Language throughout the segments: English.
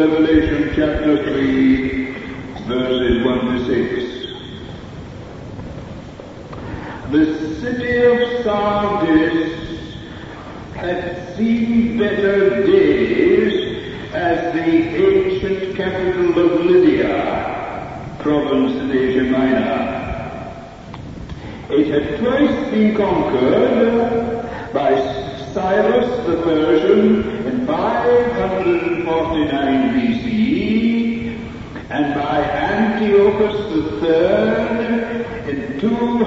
Revelation chapter 3, verses 1 to 6. The city of Sardis had seen better days as the ancient capital of Lydia, province in Asia Minor. It had twice been conquered by Cyrus the Persian in 549 BC and by Antiochus III in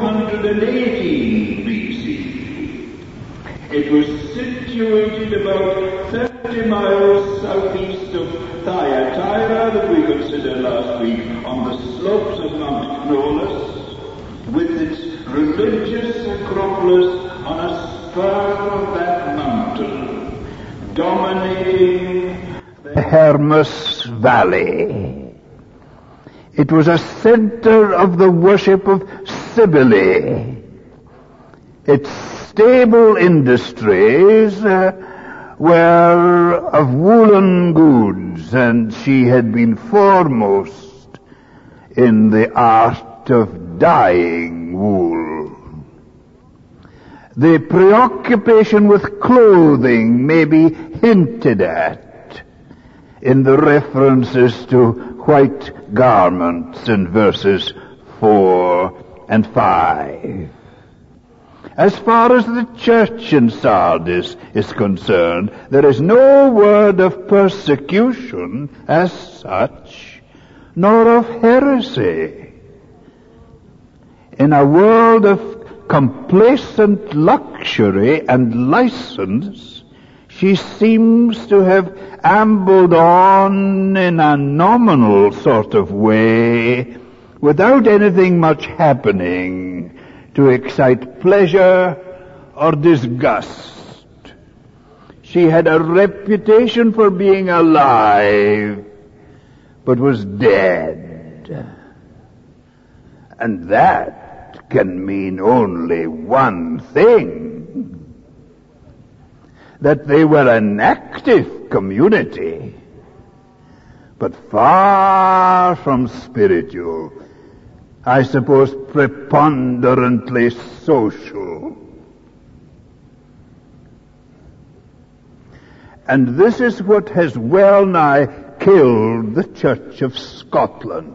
218 BC. It was situated about 30 miles southeast of Thyatira that we considered last week on the slopes of Mount Cnolus, with its religious acropolis on a spur of that mountain, dominating the Hermus Valley. It was a center of the worship of Cybele. Its stable industries were of woolen goods, and she had been foremost in the art of dyeing wool. The preoccupation with clothing may be hinted at in the references to white garments in verses 4 and 5. As far as the church in Sardis is concerned, there is no word of persecution as such, nor of heresy. In a world of complacent luxury and license, she seems to have ambled on in a nominal sort of way, without anything much happening to excite pleasure or disgust. She had a reputation for being alive, but was dead. And that can mean only one thing: that they were an active community, but far from spiritual, I suppose preponderantly social. And this is what has well nigh killed the Church of Scotland.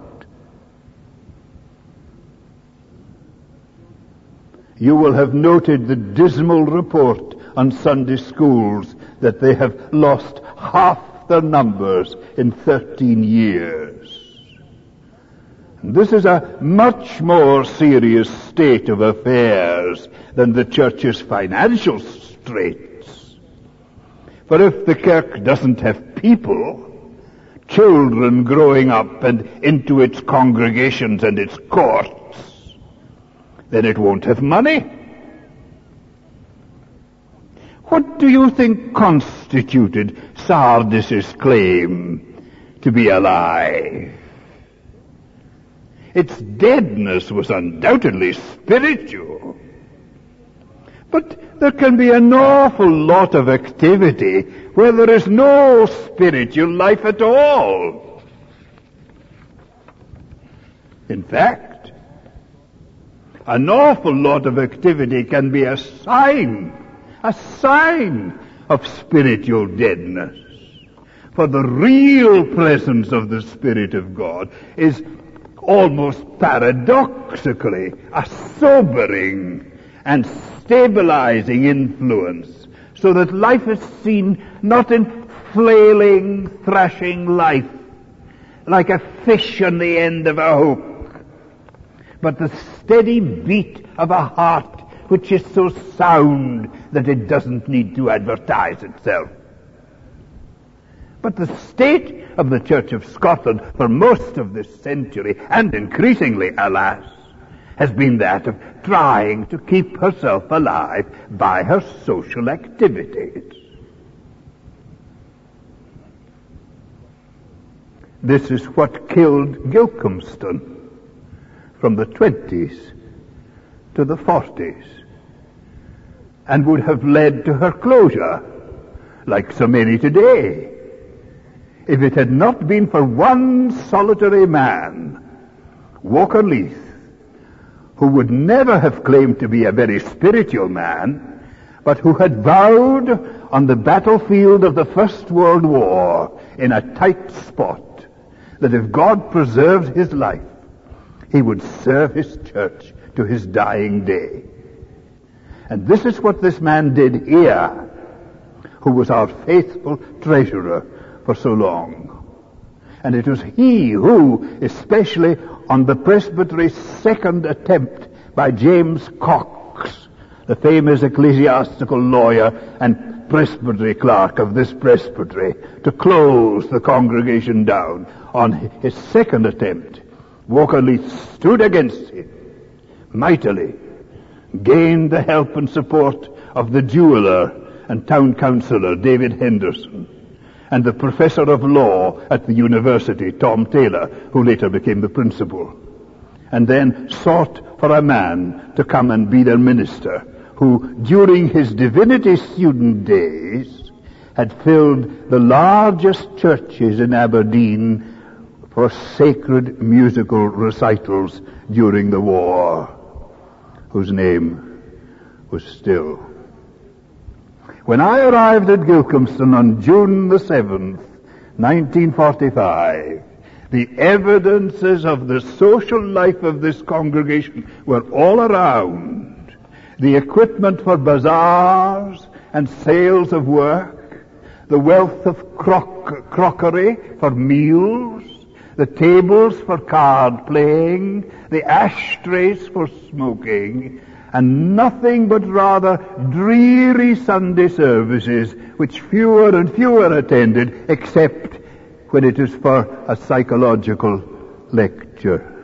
You will have noted the dismal report on Sunday schools that they have lost half their numbers in 13 years. And this is a much more serious state of affairs than the church's financial straits. For if the kirk doesn't have people, children growing up and into its congregations and its courts, then it won't have money. What do you think constituted Sardis's claim to be alive? Its deadness was undoubtedly spiritual. But there can be an awful lot of activity where there is no spiritual life at all. In fact, an awful lot of activity can be a sign of spiritual deadness. For the real presence of the Spirit of God is almost paradoxically a sobering and stabilizing influence, so that life is seen not in flailing, thrashing life, like a fish on the end of a hook, but the steady beat of a heart which is so sound that it doesn't need to advertise itself. But the state of the Church of Scotland for most of this century, and increasingly, alas, has been that of trying to keep herself alive by her social activities. This is what killed Gilcomston from the 20s to the 40s, and would have led to her closure, like so many today. if it had not been for one solitary man, Walker Leith, who would never have claimed to be a very spiritual man, but who had vowed on the battlefield of the First World War in a tight spot that if God preserved his life, he would serve his church to his dying day. And this is what this man did here, who was our faithful treasurer for so long. And it was he who, especially on the presbytery's second attempt by James Cox, the famous ecclesiastical lawyer and presbytery clerk of this presbytery, to close the congregation down, on his second attempt, Walker Leith stood against him mightily, gained the help and support of the jeweler and town councillor David Henderson, and the professor of law at the university, Tom Taylor, who later became the principal, and then sought for a man to come and be their minister, who, during his divinity student days, had filled the largest churches in Aberdeen for sacred musical recitals during the war, whose name was Still. When I arrived at Gilcomston on June the 7th, 1945, the evidences of the social life of this congregation were all around. The equipment for bazaars and sales of work, the wealth of crockery for meals, the tables for card playing, the ashtrays for smoking, and nothing but rather dreary Sunday services which fewer and fewer attended, except when it is for a psychological lecture.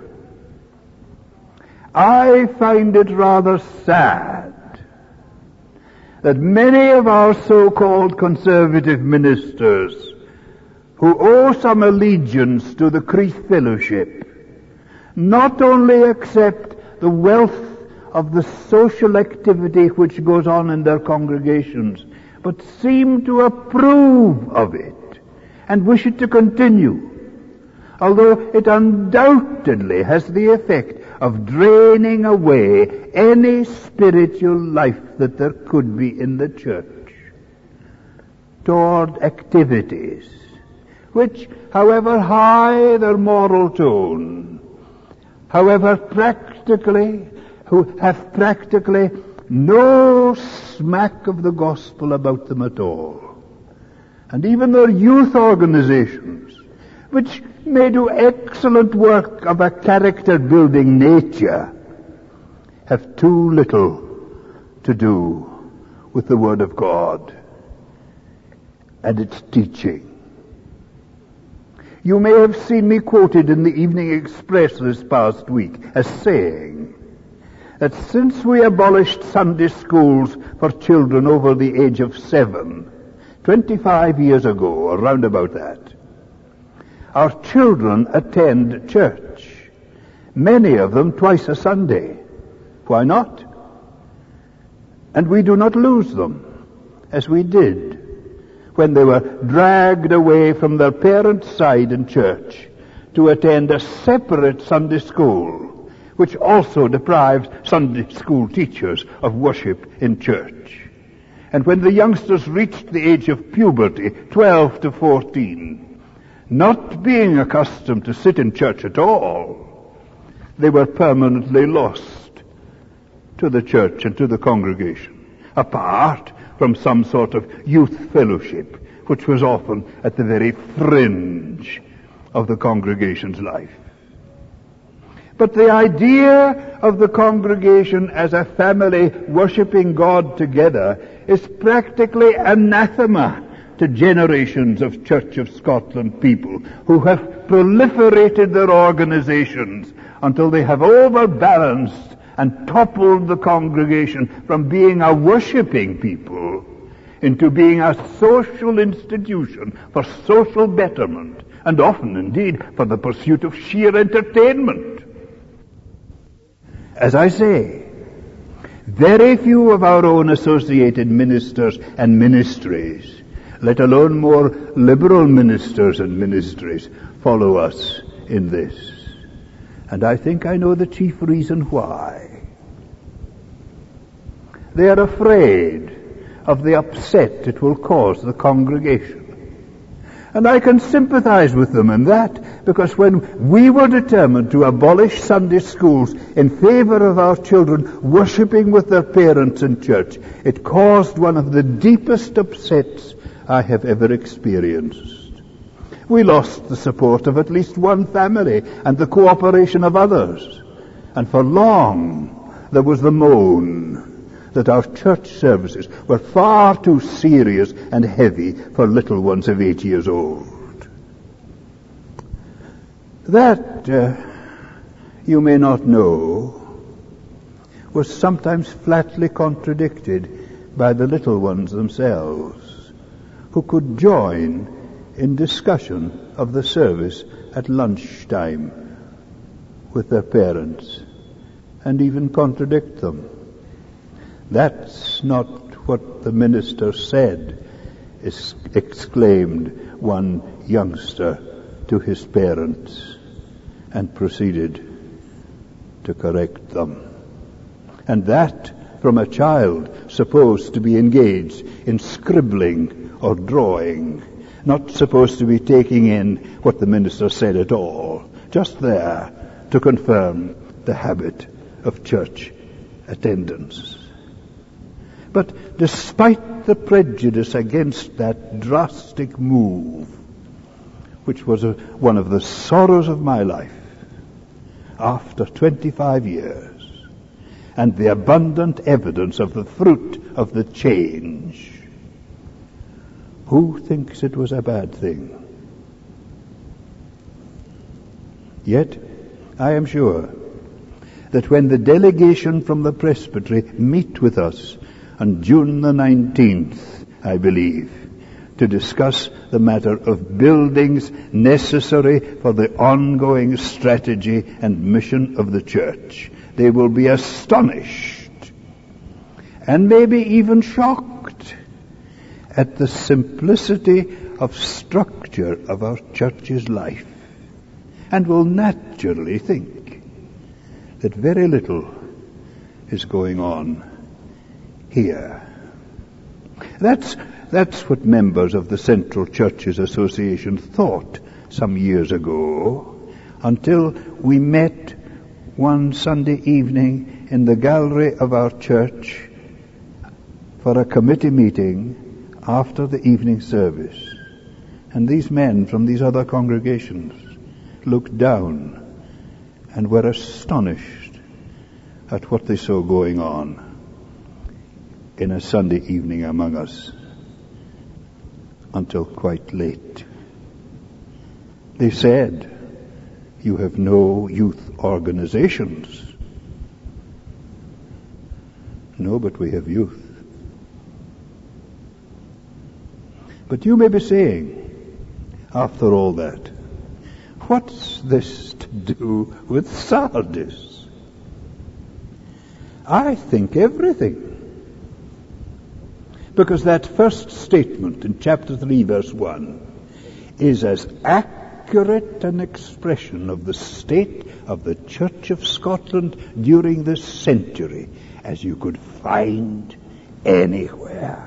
I find it rather sad that many of our so-called conservative ministers who owe some allegiance to the Creeth Fellowship not only accept the wealth of the social activity which goes on in their congregations, but seem to approve of it and wish it to continue, although it undoubtedly has the effect of draining away any spiritual life that there could be in the church toward activities which, however high their moral tone, however who have practically no smack of the gospel about them at all. And even their youth organizations, which may do excellent work of a character-building nature, have too little to do with the Word of God and its teaching. You may have seen me quoted in the Evening Express this past week as saying that since we abolished Sunday schools for children over the age of 7, 25 years ago, or round about that, our children attend church, many of them twice a Sunday. Why not? And we do not lose them, as we did when they were dragged away from their parents' side in church to attend a separate Sunday school, which also deprived Sunday school teachers of worship in church. And when the youngsters reached the age of puberty, 12 to 14, not being accustomed to sit in church at all, they were permanently lost to the church and to the congregation, apart from some sort of youth fellowship, which was often at the very fringe of the congregation's life. But the idea of the congregation as a family worshipping God together is practically anathema to generations of Church of Scotland people who have proliferated their organizations until they have overbalanced and toppled the congregation from being a worshipping people into being a social institution for social betterment, and often indeed for the pursuit of sheer entertainment. As I say, very few of our own associated ministers and ministries let alone more liberal ministers and ministries, follow us in this. And I think I know the chief reason why. They are afraid of the upset it will cause the congregation. And I can sympathize with them in that, because when we were determined to abolish Sunday schools in favor of our children worshipping with their parents in church, it caused one of the deepest upsets I have ever experienced. We lost the support of at least one family and the cooperation of others. And for long there was the moan that our church services were far too serious and heavy for little ones of 8 years old. That, you may not know, was sometimes flatly contradicted by the little ones themselves, who could join in discussion of the service at lunchtime with their parents and even contradict them. That's not what the minister said, exclaimed one youngster to his parents, and proceeded to correct them. And that from a child supposed to be engaged in scribbling or drawing, not supposed to be taking in what the minister said at all, just there to confirm the habit of church attendance. But despite the prejudice against that drastic move, which was one of the sorrows of my life, after 25 years, and the abundant evidence of the fruit of the change, who thinks it was a bad thing? Yet, I am sure that when the delegation from the presbytery meet with us on June the 19th, I believe, to discuss the matter of buildings necessary for the ongoing strategy and mission of the church, they will be astonished and maybe even shocked at the simplicity of structure of our church's life, and will naturally think that very little is going on here. That's what members of the Central Churches Association thought some years ago, until we met one Sunday evening in the gallery of our church for a committee meeting after the evening service. And these men from these other congregations looked down and were astonished at what they saw going on in a Sunday evening among us until quite late. They said, "You have no youth organizations." No, but we have youth. But you may be saying, after all that, what's this to do with Sardis? I think everything. Because that first statement in chapter 3, verse 1, is as accurate an expression of the state of the Church of Scotland during this century as you could find anywhere.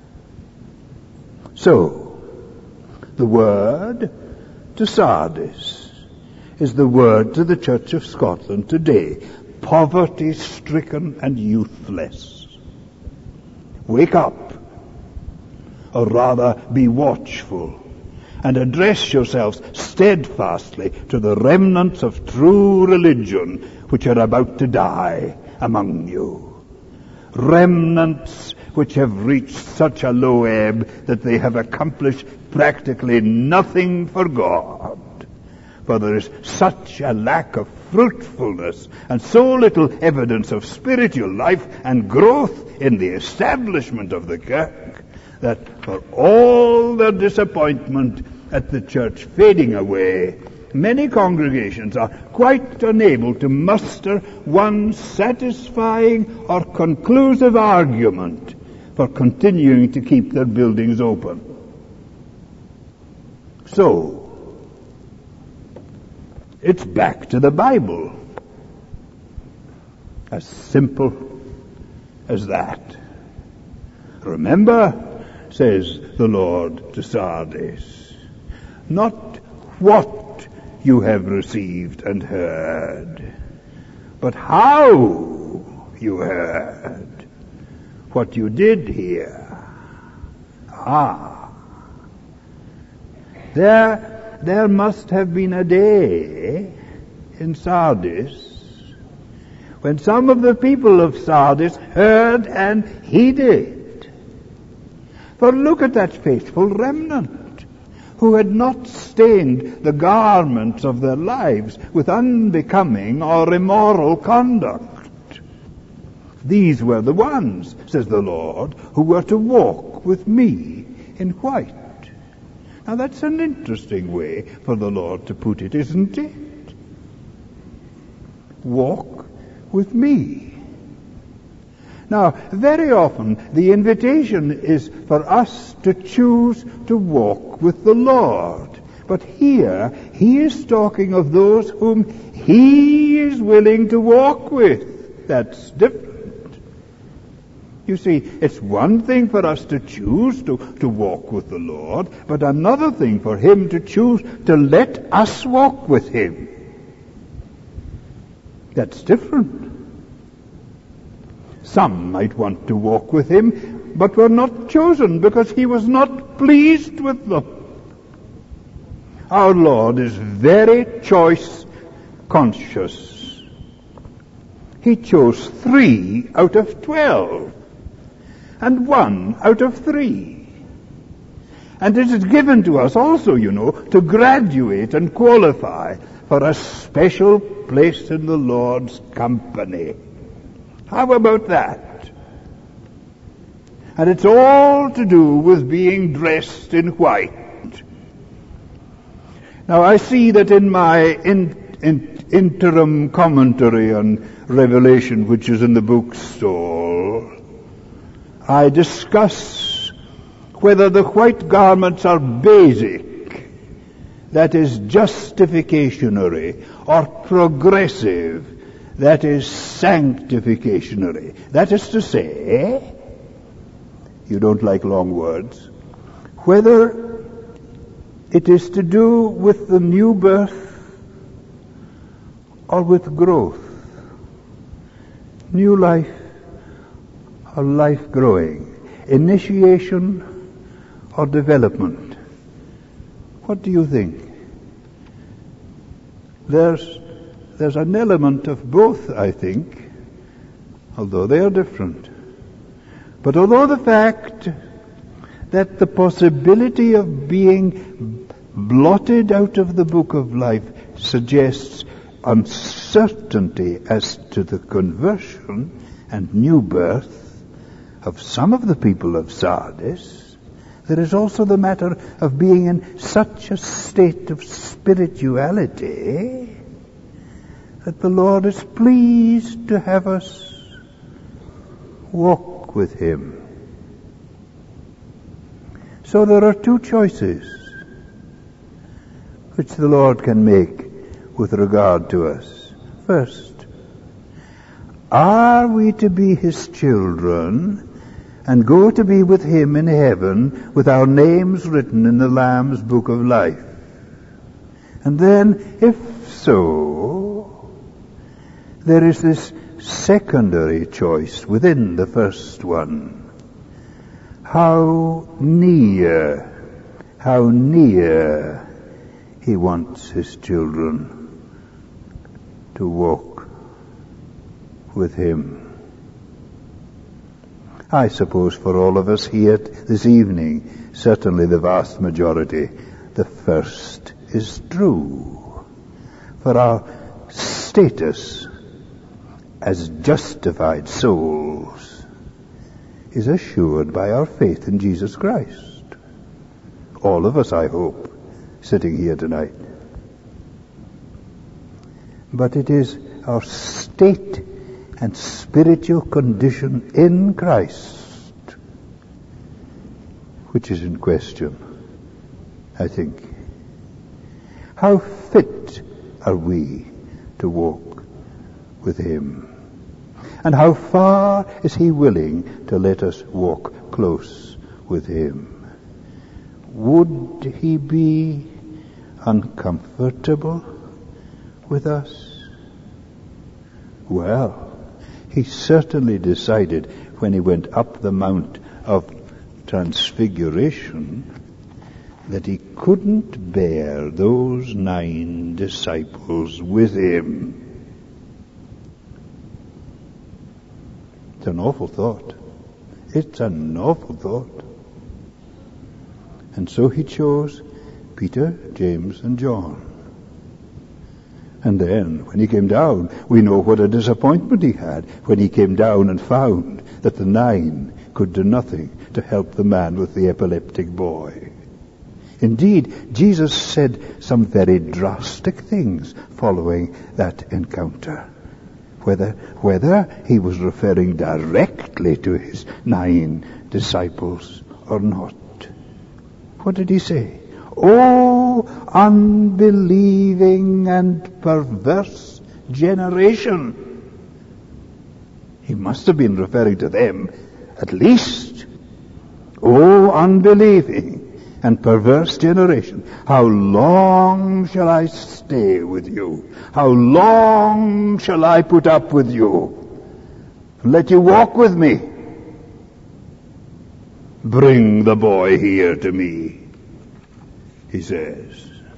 So, the word to Sardis is the word to the Church of Scotland today: poverty-stricken and youthless. Wake up, or rather be watchful, and address yourselves steadfastly to the remnants of true religion which are about to die among you. Remnants which have reached such a low ebb that they have accomplished practically nothing for God. For there is such a lack of fruitfulness and so little evidence of spiritual life and growth in the establishment of the Kirk, that for all their disappointment at the church fading away, many congregations are quite unable to muster one satisfying or conclusive argument for continuing to keep their buildings open. So, it's back to the Bible. As simple as that. Remember, says the Lord to Sardis, not what you have received and heard, but how you heard what you did hear. There must have been a day in Sardis when some of the people of Sardis heard and heeded. For look at that faithful remnant who had not stained the garments of their lives with unbecoming or immoral conduct. These were the ones, says the Lord, who were to walk with me in white. Now that's an interesting way for the Lord to put it, isn't it? Walk with me. Now, very often the invitation is for us to choose to walk with the Lord. But here, he is talking of those whom he is willing to walk with. That's different. You see, it's one thing for us to choose to walk with the Lord, but another thing for him to choose to let us walk with him. That's different. Some might want to walk with him, but were not chosen because he was not pleased with them. Our Lord is very choice conscious. He chose 3 out of 12. And 1 out of 3. And it is given to us also, to graduate and qualify for a special place in the Lord's company. How about that? And it's all to do with being dressed in white. Now I see that in my interim commentary on Revelation, which is in the bookstall, I discuss whether the white garments are basic, that is justificationary, or progressive, that is sanctificationary. That is to say, you don't like long words, whether it is to do with the new birth or with growth, new life, or life growing, initiation or development. What do you think? There's an element of both, I think, although they are different. But although the fact that the possibility of being blotted out of the book of life suggests uncertainty as to the conversion and new birth of some of the people of Sardis, there is also the matter of being in such a state of spirituality that the Lord is pleased to have us walk with him. So there are 2 choices which the Lord can make with regard to us. First, are we to be his children and go to be with him in heaven with our names written in the Lamb's book of life? And then, if so, there is this secondary choice within the first one. How near he wants his children to walk with him. I suppose for all of us here this evening, certainly the vast majority, the first is true. For our status as justified souls is assured by our faith in Jesus Christ. All of us, I hope, sitting here tonight. But it is our state and spiritual condition in Christ which is in question, I think. How fit are we to walk with him? And how far is he willing to let us walk close with him? Would he be uncomfortable with us? Well, he certainly decided when he went up the Mount of Transfiguration that he couldn't bear those 9 disciples with him. It's an awful thought. It's an awful thought. And so he chose Peter, James, and John. And then, when he came down, we know what a disappointment he had when he came down and found that the 9 could do nothing to help the man with the epileptic boy. Indeed, Jesus said some very drastic things following that encounter. Whether he was referring directly to his 9 disciples or not. What did he say? "O unbelieving and perverse generation." He must have been referring to them, at least. "O unbelieving and perverse generation, how long shall I stay with you? How long shall I put up with you? Let you walk with me. Bring the boy here to me," he says.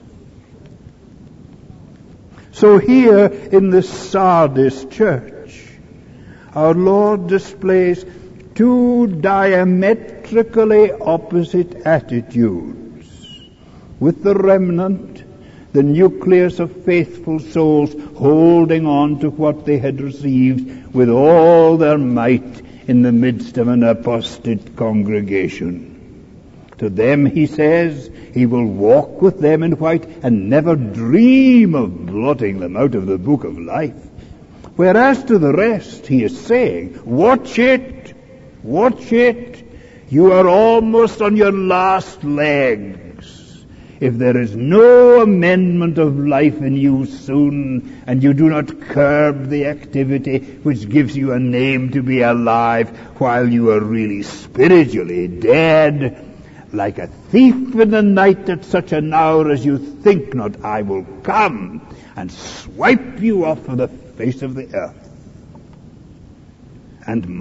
So here in the Sardis church, our Lord displays 2 diametrically opposite attitudes. With the remnant, the nucleus of faithful souls holding on to what they had received with all their might in the midst of an apostate congregation. To them, he says, he will walk with them in white and never dream of blotting them out of the book of life. Whereas to the rest, he is saying, watch it, watch it. You are almost on your last legs. If there is no amendment of life in you soon, and you do not curb the activity which gives you a name to be alive while you are really spiritually dead, like a thief in the night at such an hour as you think not, I will come and swipe you off of the face of the earth. And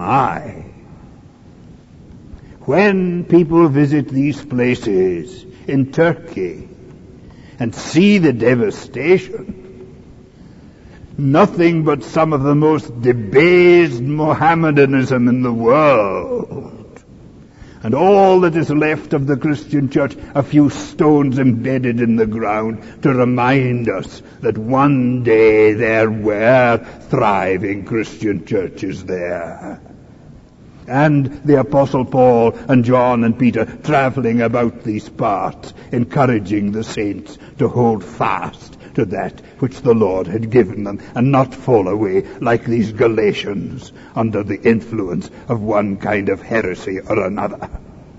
when people visit these places in Turkey and see the devastation, nothing but some of the most debased Mohammedanism in the world, and all that is left of the Christian church, a few stones embedded in the ground to remind us that one day there were thriving Christian churches there. And the Apostle Paul and John and Peter traveling about these parts, encouraging the saints to hold fast to that which the Lord had given them and not fall away like these Galatians under the influence of one kind of heresy or another.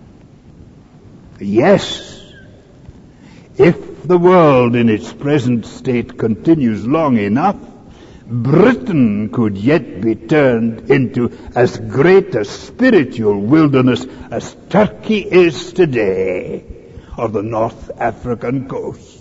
Yes, if the world in its present state continues long enough, Britain could yet be turned into as great a spiritual wilderness as Turkey is today, or the North African coast.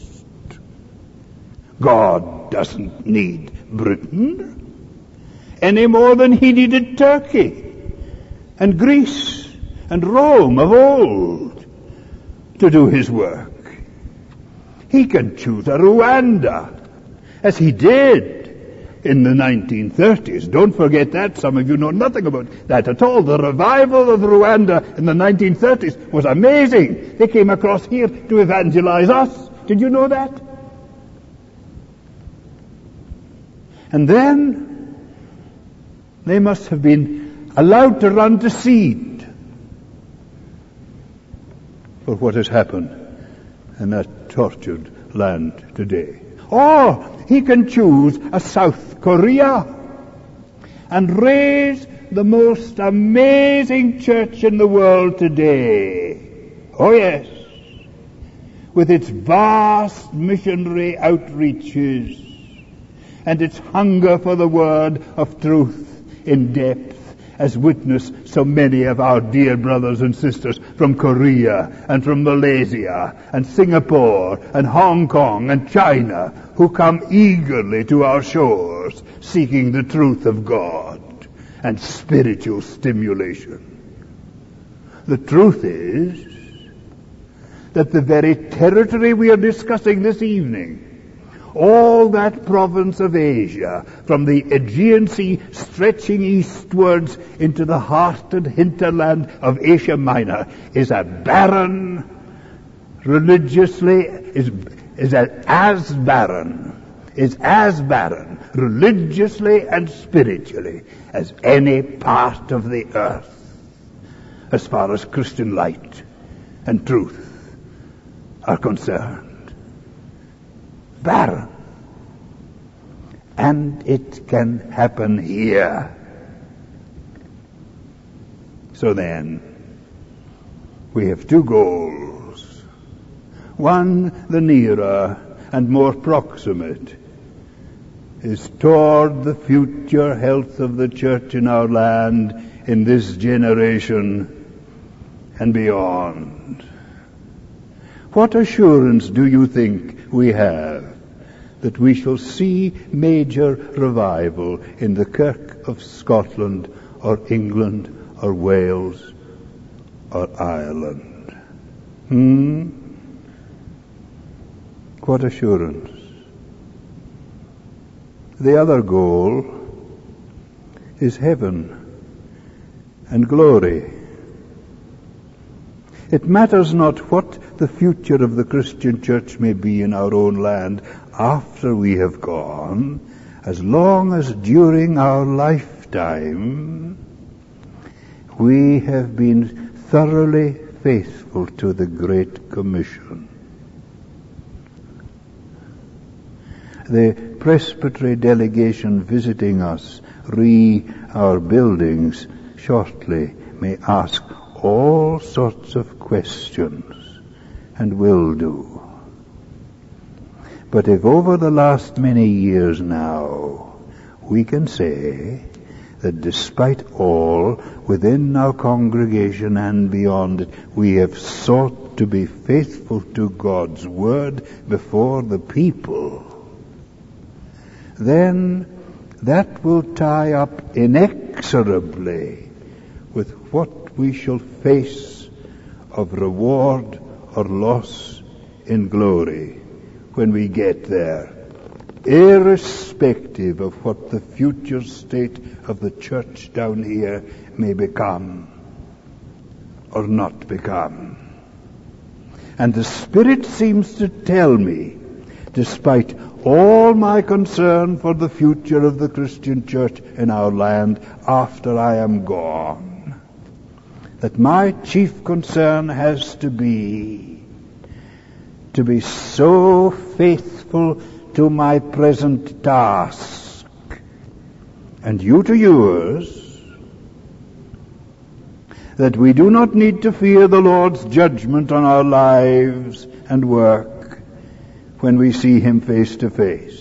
God doesn't need Britain any more than he needed Turkey and Greece and Rome of old to do his work. He can choose a Rwanda, as he did in the 1930s. Don't forget that. Some of you know nothing about that at all. The revival of Rwanda in the 1930s was amazing. They came across here to evangelize us. Did you know that? And then they must have been allowed to run to seed for what has happened in that tortured land today. Or he can choose a South Korea and raise the most amazing church in the world today. Oh yes. with its vast missionary outreaches and its hunger for the word of truth in depth, as witness so many of our dear brothers and sisters from Korea and from Malaysia and Singapore and Hong Kong and China, who come eagerly to our shores seeking the truth of God and spiritual stimulation. The truth is that the very territory we are discussing this evening, all that province of Asia, from the Aegean Sea stretching eastwards into the heart and hinterland of Asia Minor, is a barren, as barren, religiously and spiritually, as any part of the earth, as far as Christian light and truth are concerned. Barren. And it can happen here. So then, we have two goals. One, the nearer and more proximate, is toward the future health of the church in our land in this generation and beyond. What assurance do you think we have that we shall see major revival in the Kirk of Scotland or England or Wales or Ireland? What assurance? The other goal is heaven and glory. It matters not what the future of the Christian church may be in our own land after we have gone, as long as during our lifetime we have been thoroughly faithful to the Great Commission. The presbytery delegation visiting us, our buildings shortly, may ask all sorts of questions, and will do. But if over the last many years now we can say that despite all, within our congregation and beyond it, we have sought to be faithful to God's word before the people, then that will tie up inexorably with what we shall face of reward or loss in glory when we get there, irrespective of what the future state of the church down here may become or not become. And the Spirit seems to tell me, despite all my concern for the future of the Christian church in our land after I am gone, that my chief concern has to be so faithful to my present task, and you to yours, that we do not need to fear the Lord's judgment on our lives and work when we see Him face to face.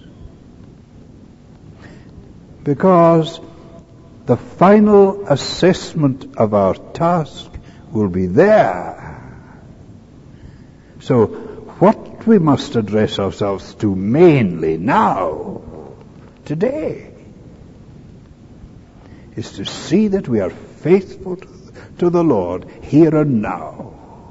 Because the final assessment of our task will be there. So what we must address ourselves to mainly now, today, is to see that we are faithful to the Lord here and now.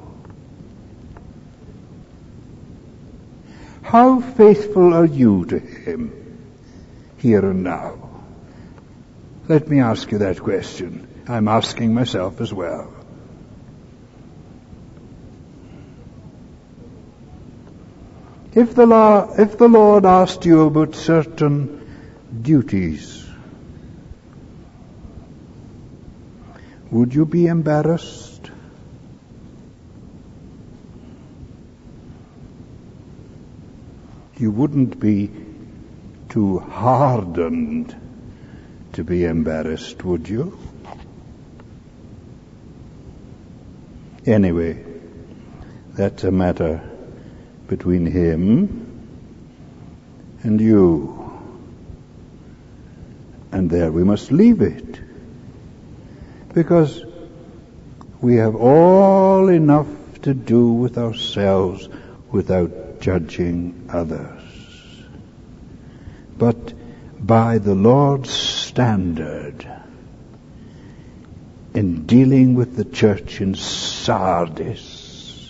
How faithful are you to Him here and now? Let me ask you that question. I'm asking myself as well. If the Lord asked you about certain duties, would you be embarrassed? You wouldn't be too hardened to be embarrassed, would you? Anyway, that's a matter between him and you. And there we must leave it, because we have all enough to do with ourselves without judging others. But by the Lord's standard, in dealing with the church in Sardis,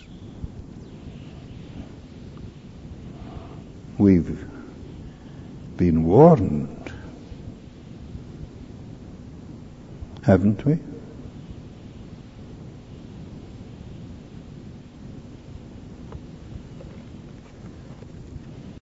we've been warned, haven't we?